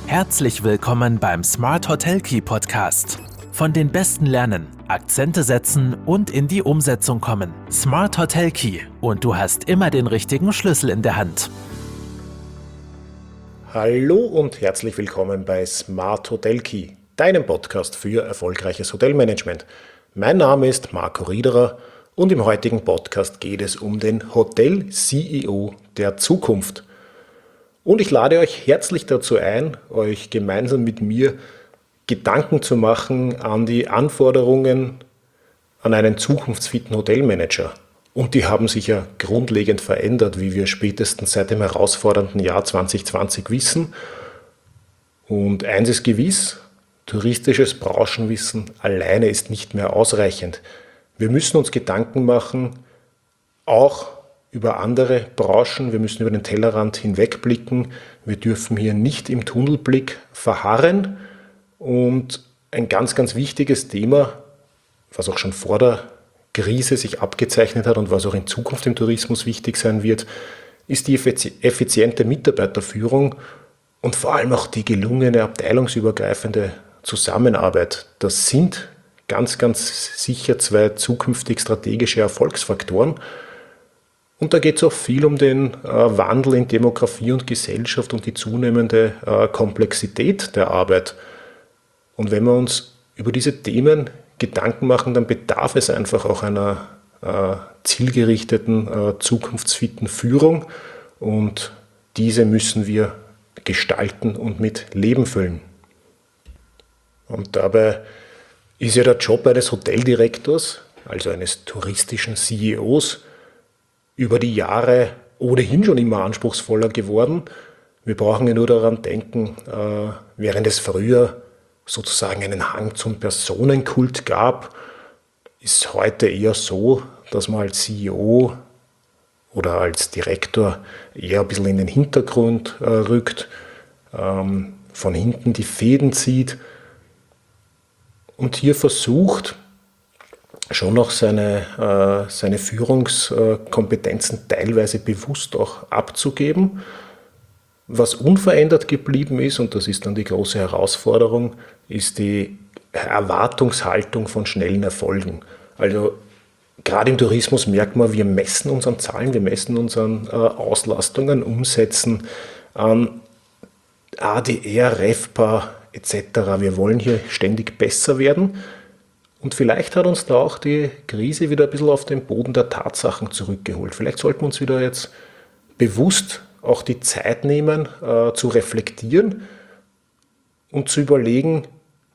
Herzlich willkommen beim Smart Hotel Key Podcast. Von den Besten lernen, Akzente setzen und in die Umsetzung kommen. Smart Hotel Key und du hast immer den richtigen Schlüssel in der Hand. Hallo und herzlich willkommen bei Smart Hotel Key, deinem Podcast für erfolgreiches Hotelmanagement. Mein Name ist Marco Riederer und im heutigen Podcast geht es um den Hotel-CEO der Zukunft. Und ich lade euch herzlich dazu ein, euch gemeinsam mit mir Gedanken zu machen an die Anforderungen an einen zukunftsfitten Hotelmanager. Und die haben sich ja grundlegend verändert, wie wir spätestens seit dem herausfordernden Jahr 2020 wissen. Und eins ist gewiss, touristisches Branchenwissen alleine ist nicht mehr ausreichend. Wir müssen uns Gedanken machen, auch über andere Branchen, wir müssen über den Tellerrand hinwegblicken, wir dürfen hier nicht im Tunnelblick verharren und ein ganz, ganz wichtiges Thema, was auch schon vor der Krise sich abgezeichnet hat und was auch in Zukunft im Tourismus wichtig sein wird, ist die effiziente Mitarbeiterführung und vor allem auch die gelungene abteilungsübergreifende Zusammenarbeit. Das sind ganz, ganz sicher zwei zukünftig strategische Erfolgsfaktoren. Und da geht es auch viel um den Wandel in Demografie und Gesellschaft und die zunehmende Komplexität der Arbeit. Und wenn wir uns über diese Themen Gedanken machen, dann bedarf es einfach auch einer zielgerichteten, zukunftsfitten Führung. Und diese müssen wir gestalten und mit Leben füllen. Und dabei ist ja der Job eines Hoteldirektors, also eines touristischen CEOs, über die Jahre ohnehin schon immer anspruchsvoller geworden. Wir brauchen ja nur daran denken, während es früher sozusagen einen Hang zum Personenkult gab, ist heute eher so, dass man als CEO oder als Direktor eher ein bisschen in den Hintergrund rückt, von hinten die Fäden zieht und hier versucht, schon noch seine Führungskompetenzen teilweise bewusst auch abzugeben. Was unverändert geblieben ist, und das ist dann die große Herausforderung, ist die Erwartungshaltung von schnellen Erfolgen. Also gerade im Tourismus merkt man, wir messen uns an Zahlen, wir messen uns an Auslastungen, Umsätzen, an ADR, RevPAR etc. Wir wollen hier ständig besser werden. Und vielleicht hat uns da auch die Krise wieder ein bisschen auf den Boden der Tatsachen zurückgeholt. Vielleicht sollten wir uns wieder jetzt bewusst auch die Zeit nehmen, zu reflektieren und zu überlegen,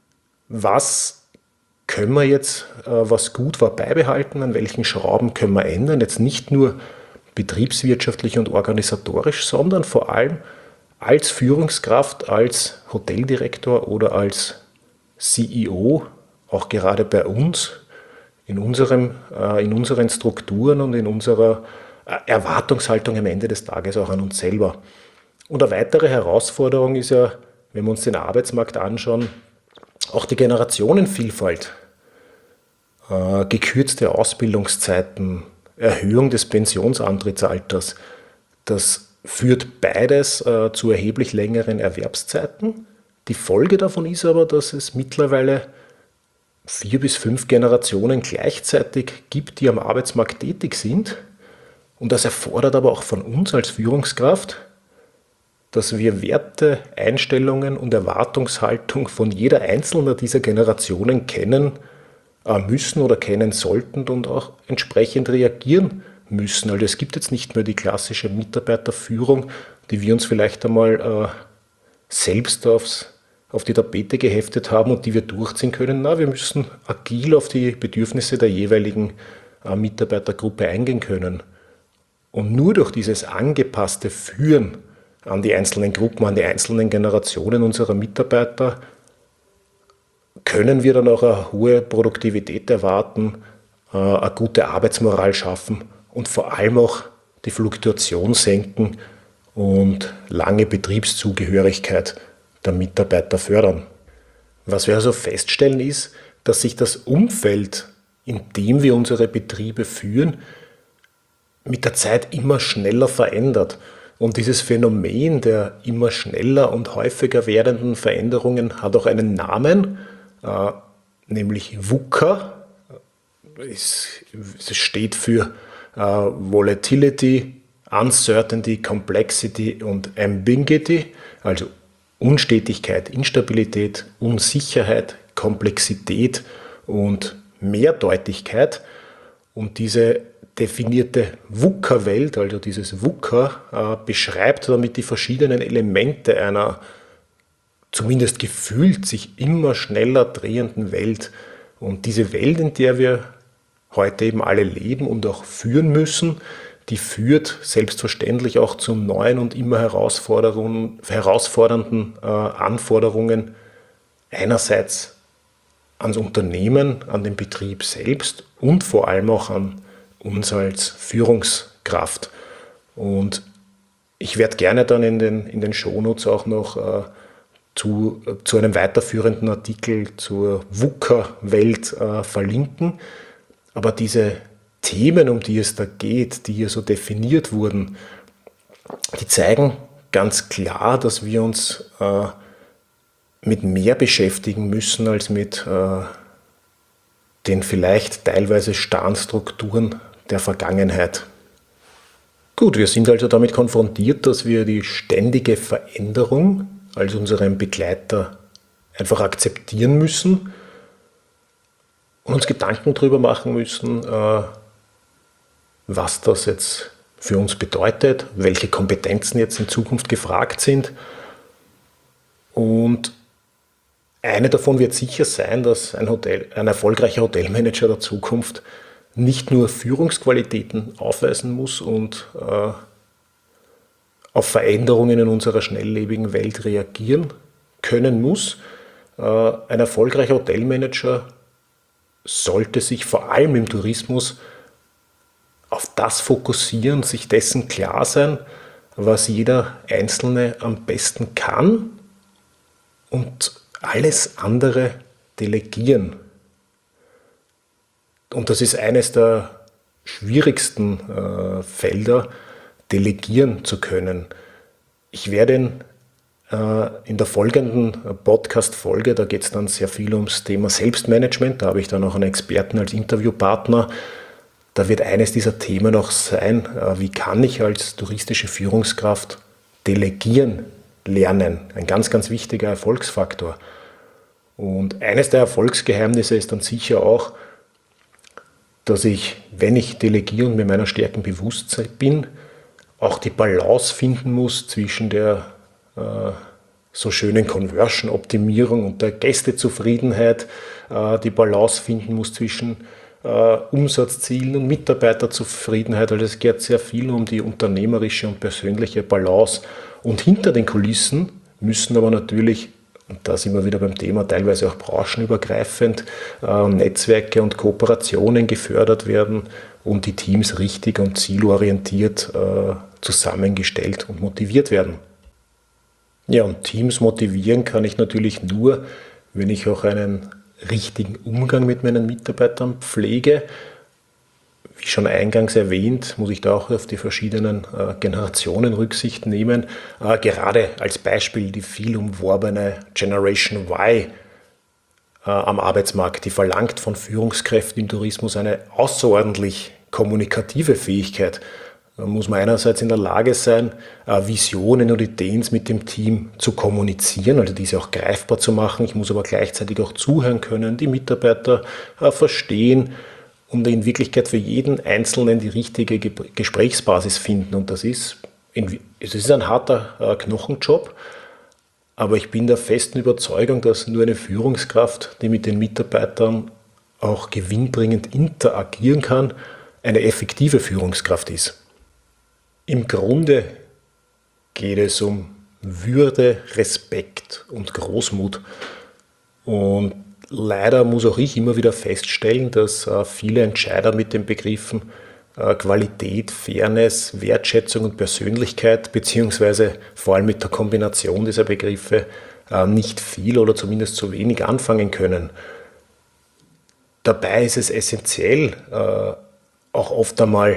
was können wir jetzt, was gut war, beibehalten, an welchen Schrauben können wir ändern. Jetzt nicht nur betriebswirtschaftlich und organisatorisch, sondern vor allem als Führungskraft, als Hoteldirektor oder als CEO, auch gerade bei uns, in unseren Strukturen und in unserer Erwartungshaltung am Ende des Tages auch an uns selber. Und eine weitere Herausforderung ist ja, wenn wir uns den Arbeitsmarkt anschauen, auch die Generationenvielfalt, gekürzte Ausbildungszeiten, Erhöhung des Pensionsantrittsalters. Das führt beides zu erheblich längeren Erwerbszeiten. Die Folge davon ist aber, dass es mittlerweile 4 bis 5 Generationen gleichzeitig gibt, die am Arbeitsmarkt tätig sind. Und das erfordert aber auch von uns als Führungskraft, dass wir Werte, Einstellungen und Erwartungshaltung von jeder einzelnen dieser Generationen kennen müssen oder kennen sollten und auch entsprechend reagieren müssen. Also es gibt jetzt nicht mehr die klassische Mitarbeiterführung, die wir uns vielleicht einmal selbst auf die Tapete geheftet haben und die wir durchziehen können. Na, wir müssen agil auf die Bedürfnisse der jeweiligen Mitarbeitergruppe eingehen können. Und nur durch dieses angepasste Führen an die einzelnen Gruppen, an die einzelnen Generationen unserer Mitarbeiter können wir dann auch eine hohe Produktivität erwarten, eine gute Arbeitsmoral schaffen und vor allem auch die Fluktuation senken und lange Betriebszugehörigkeit der Mitarbeiter fördern. Was wir also feststellen ist, dass sich das Umfeld, in dem wir unsere Betriebe führen, mit der Zeit immer schneller verändert. Und dieses Phänomen der immer schneller und häufiger werdenden Veränderungen hat auch einen Namen, nämlich VUCA. Es steht für Volatility, Uncertainty, Complexity und Ambiguity, also Unstetigkeit, Instabilität, Unsicherheit, Komplexität und Mehrdeutigkeit. Und diese definierte VUCA-Welt, also dieses VUCA, beschreibt damit die verschiedenen Elemente einer zumindest gefühlt sich immer schneller drehenden Welt. Und diese Welt, in der wir heute eben alle leben und auch führen müssen, die führt selbstverständlich auch zu neuen und immer herausfordernden Anforderungen einerseits ans Unternehmen, an den Betrieb selbst und vor allem auch an uns als Führungskraft. Und ich werde gerne dann in den Shownotes auch noch zu einem weiterführenden Artikel zur VUCA-Welt verlinken. Aber diese Themen, um die es da geht, die hier so definiert wurden, die zeigen ganz klar, dass wir uns mit mehr beschäftigen müssen als mit den vielleicht teilweise starren Strukturen der Vergangenheit. Gut, wir sind also damit konfrontiert, dass wir die ständige Veränderung als unseren Begleiter einfach akzeptieren müssen und uns Gedanken darüber machen müssen, was das jetzt für uns bedeutet, welche Kompetenzen jetzt in Zukunft gefragt sind. Und eine davon wird sicher sein, dass ein erfolgreicher Hotelmanager der Zukunft nicht nur Führungsqualitäten aufweisen muss und auf Veränderungen in unserer schnelllebigen Welt reagieren können muss. Ein erfolgreicher Hotelmanager sollte sich vor allem im Tourismus auf das fokussieren, sich dessen klar sein, was jeder Einzelne am besten kann und alles andere delegieren. Und das ist eines der schwierigsten Felder, delegieren zu können. Ich werde in der folgenden Podcast-Folge, da geht es dann sehr viel ums Thema Selbstmanagement, da habe ich dann auch einen Experten als Interviewpartner. Da wird eines dieser Themen auch sein, wie kann ich als touristische Führungskraft delegieren lernen. Ein ganz, ganz wichtiger Erfolgsfaktor. Und eines der Erfolgsgeheimnisse ist dann sicher auch, dass ich, wenn ich delegiere und mir meiner Stärken bewusst bin, auch die Balance finden muss zwischen der so schönen Conversion-Optimierung und der Gästezufriedenheit, die Balance finden muss zwischen Umsatzzielen und Mitarbeiterzufriedenheit. Also es geht sehr viel um die unternehmerische und persönliche Balance. Und hinter den Kulissen müssen aber natürlich, und da sind wir wieder beim Thema, teilweise auch branchenübergreifend, Netzwerke und Kooperationen gefördert werden und die Teams richtig und zielorientiert zusammengestellt und motiviert werden. Ja, und Teams motivieren kann ich natürlich nur, wenn ich auch einen richtigen Umgang mit meinen Mitarbeitern pflege. Wie schon eingangs erwähnt, muss ich da auch auf die verschiedenen Generationen Rücksicht nehmen. Gerade als Beispiel die viel umworbene Generation Y am Arbeitsmarkt, die verlangt von Führungskräften im Tourismus eine außerordentlich kommunikative Fähigkeit. Da muss man einerseits in der Lage sein, Visionen und Ideen mit dem Team zu kommunizieren, also diese auch greifbar zu machen. Ich muss aber gleichzeitig auch zuhören können, die Mitarbeiter verstehen und in Wirklichkeit für jeden Einzelnen die richtige Gesprächsbasis finden. Und es ist ein harter Knochenjob, aber ich bin der festen Überzeugung, dass nur eine Führungskraft, die mit den Mitarbeitern auch gewinnbringend interagieren kann, eine effektive Führungskraft ist. Im Grunde geht es um Würde, Respekt und Großmut. Und leider muss auch ich immer wieder feststellen, dass viele Entscheider mit den Begriffen Qualität, Fairness, Wertschätzung und Persönlichkeit, beziehungsweise vor allem mit der Kombination dieser Begriffe nicht viel oder zumindest zu wenig anfangen können. Dabei ist es essentiell, auch oft einmal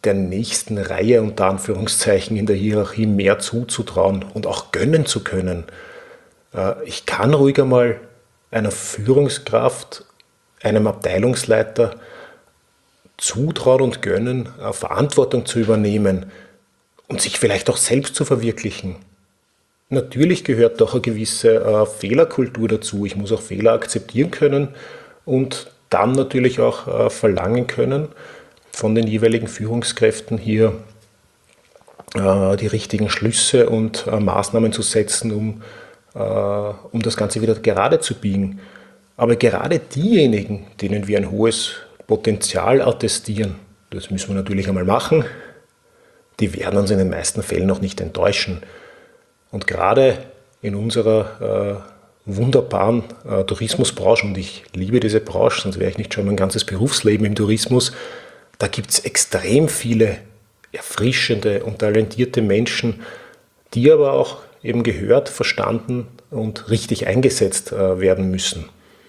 der nächsten Reihe unter Anführungszeichen in der Hierarchie mehr zuzutrauen und auch gönnen zu können. Ich kann ruhig einmal einer Führungskraft, einem Abteilungsleiter zutrauen und gönnen, Verantwortung zu übernehmen und sich vielleicht auch selbst zu verwirklichen. Natürlich gehört doch eine gewisse Fehlerkultur dazu. Ich muss auch Fehler akzeptieren können und dann natürlich auch verlangen können, von den jeweiligen Führungskräften hier die richtigen Schlüsse und Maßnahmen zu setzen, um das Ganze wieder gerade zu biegen. Aber gerade diejenigen, denen wir ein hohes Potenzial attestieren, das müssen wir natürlich einmal machen, die werden uns in den meisten Fällen noch nicht enttäuschen. Und gerade in unserer wunderbaren Tourismusbranche, und ich liebe diese Branche, sonst wäre ich nicht schon mein ganzes Berufsleben im Tourismus, da gibt es extrem viele erfrischende und talentierte Menschen, die aber auch eben gehört, verstanden und richtig eingesetzt werden müssen.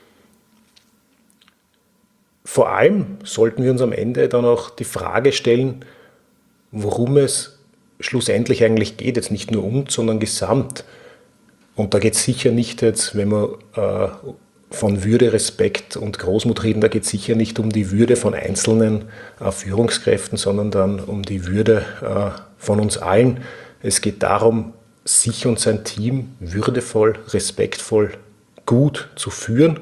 Vor allem sollten wir uns am Ende dann auch die Frage stellen, worum es schlussendlich eigentlich geht, jetzt nicht nur uns, sondern gesamt. Und da geht es sicher nicht jetzt, wenn wir von Würde, Respekt und Großmut reden, da geht es sicher nicht um die Würde von einzelnen Führungskräften, sondern dann um die Würde von uns allen. Es geht darum, sich und sein Team würdevoll, respektvoll, gut zu führen.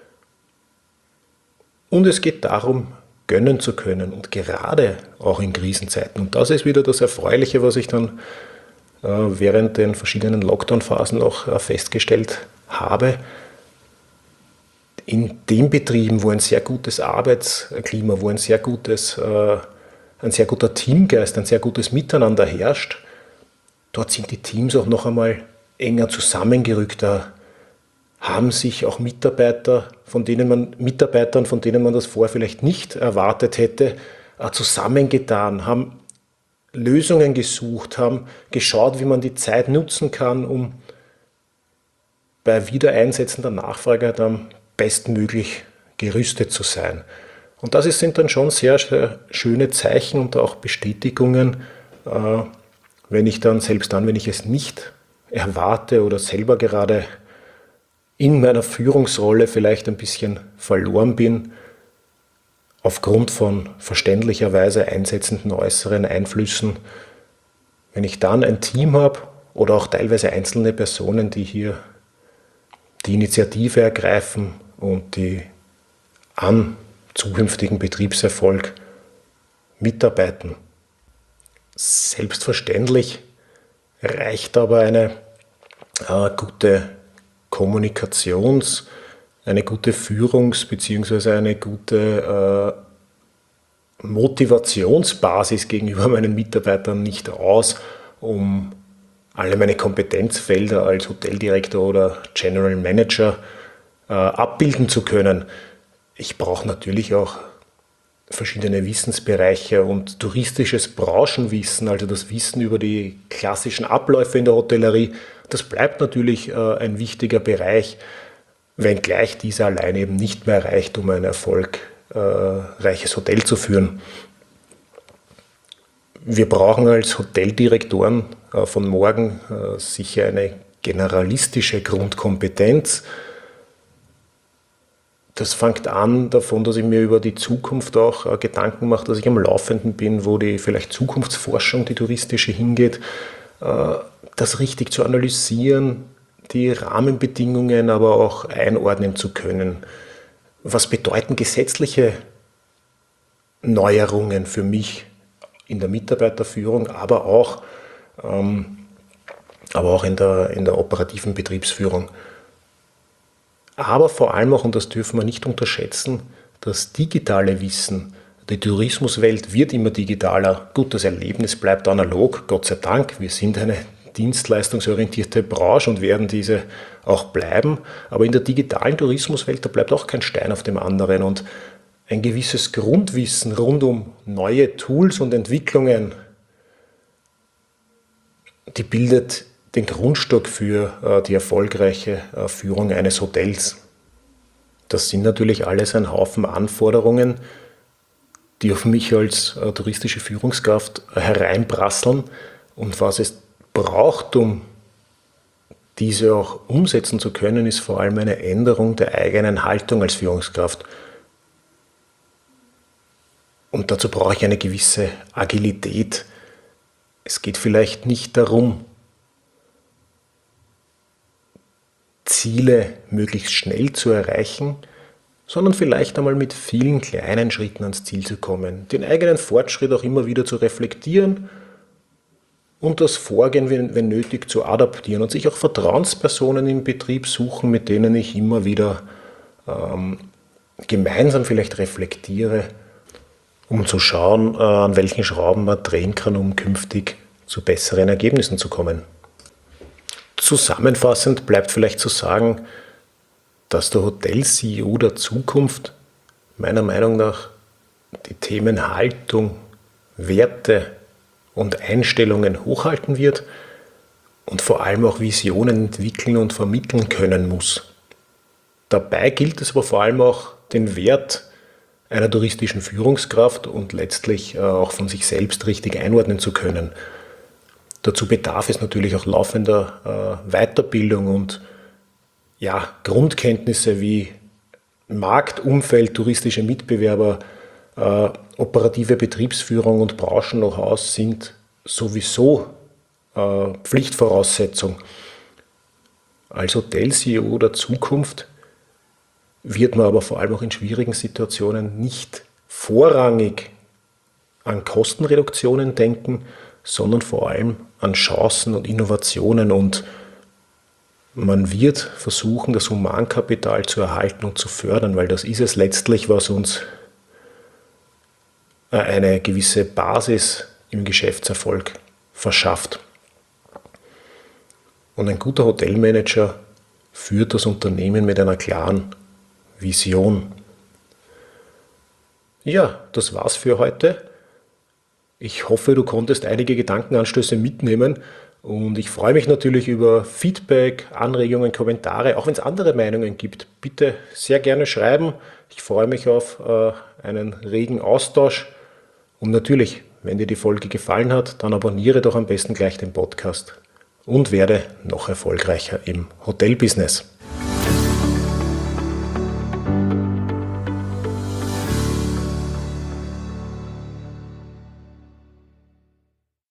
Und es geht darum, gönnen zu können und gerade auch in Krisenzeiten. Und das ist wieder das Erfreuliche, was ich dann während den verschiedenen Lockdown-Phasen auch festgestellt habe. In den Betrieben, wo ein sehr gutes Arbeitsklima, wo ein sehr guter Teamgeist, ein sehr gutes Miteinander herrscht, dort sind die Teams auch noch einmal enger zusammengerückt. Da haben sich auch Mitarbeitern, von denen man das vorher vielleicht nicht erwartet hätte, zusammengetan, haben Lösungen gesucht, haben geschaut, wie man die Zeit nutzen kann, um bei Wiedereinsätzen der Nachfrage dann bestmöglich gerüstet zu sein. Und das sind dann schon sehr, sehr schöne Zeichen und auch Bestätigungen, wenn ich es nicht erwarte oder selber gerade in meiner Führungsrolle vielleicht ein bisschen verloren bin, aufgrund von verständlicherweise einsetzenden äußeren Einflüssen. Wenn ich dann ein Team habe oder auch teilweise einzelne Personen, die hier die Initiative ergreifen und die am zukünftigen Betriebserfolg mitarbeiten. Selbstverständlich reicht aber eine gute eine gute bzw. eine gute Motivationsbasis gegenüber meinen Mitarbeitern nicht aus, um alle meine Kompetenzfelder als Hoteldirektor oder General Manager abbilden zu können. Ich brauche natürlich auch verschiedene Wissensbereiche und touristisches Branchenwissen, also das Wissen über die klassischen Abläufe in der Hotellerie. Das bleibt natürlich ein wichtiger Bereich, wenngleich dieser allein eben nicht mehr reicht, um ein erfolgreiches Hotel zu führen. Wir brauchen als Hoteldirektoren von morgen sicher eine generalistische Grundkompetenz. Das fängt an davon, dass ich mir über die Zukunft auch Gedanken mache, dass ich am Laufenden bin, wo die vielleicht Zukunftsforschung, die touristische, hingeht, das richtig zu analysieren, die Rahmenbedingungen aber auch einordnen zu können. Was bedeuten gesetzliche Neuerungen für mich in der Mitarbeiterführung, aber auch in der operativen Betriebsführung? Aber vor allem auch, und das dürfen wir nicht unterschätzen, das digitale Wissen. Die Tourismuswelt wird immer digitaler. Gut, das Erlebnis bleibt analog, Gott sei Dank. Wir sind eine dienstleistungsorientierte Branche und werden diese auch bleiben. Aber in der digitalen Tourismuswelt, da bleibt auch kein Stein auf dem anderen. Und ein gewisses Grundwissen rund um neue Tools und Entwicklungen, die bildet den Grundstock für die erfolgreiche Führung eines Hotels. Das sind natürlich alles ein Haufen Anforderungen, die auf mich als touristische Führungskraft hereinprasseln und was es braucht, um diese auch umsetzen zu können, ist vor allem eine Änderung der eigenen Haltung als Führungskraft. Und dazu brauche ich eine gewisse Agilität. Es geht vielleicht nicht darum, Ziele möglichst schnell zu erreichen, sondern vielleicht einmal mit vielen kleinen Schritten ans Ziel zu kommen, den eigenen Fortschritt auch immer wieder zu reflektieren und das Vorgehen, wenn nötig, zu adaptieren und sich auch Vertrauenspersonen im Betrieb suchen, mit denen ich immer wieder gemeinsam vielleicht reflektiere, um zu schauen, an welchen Schrauben man drehen kann, um künftig zu besseren Ergebnissen zu kommen. Zusammenfassend bleibt vielleicht zu sagen, dass der Hotel-CEO der Zukunft meiner Meinung nach die Themen Haltung, Werte und Einstellungen hochhalten wird und vor allem auch Visionen entwickeln und vermitteln können muss. Dabei gilt es aber vor allem auch, den Wert einer touristischen Führungskraft und letztlich auch von sich selbst richtig einordnen zu können. Dazu bedarf es natürlich auch laufender Weiterbildung und Grundkenntnisse wie Marktumfeld, touristische Mitbewerber, operative Betriebsführung und Branchen-Know-how sind sowieso Pflichtvoraussetzung. Als Hotel-CEO der Zukunft wird man aber vor allem auch in schwierigen Situationen nicht vorrangig an Kostenreduktionen denken, sondern vor allem an Chancen und Innovationen, und man wird versuchen, das Humankapital zu erhalten und zu fördern, weil das ist es letztlich, was uns eine gewisse Basis im Geschäftserfolg verschafft. Und ein guter Hotelmanager führt das Unternehmen mit einer klaren Vision. Ja, das war's für heute. Ich hoffe, du konntest einige Gedankenanstöße mitnehmen und ich freue mich natürlich über Feedback, Anregungen, Kommentare. Auch wenn es andere Meinungen gibt, bitte sehr gerne schreiben. Ich freue mich auf einen regen Austausch und natürlich, wenn dir die Folge gefallen hat, dann abonniere doch am besten gleich den Podcast und werde noch erfolgreicher im Hotelbusiness.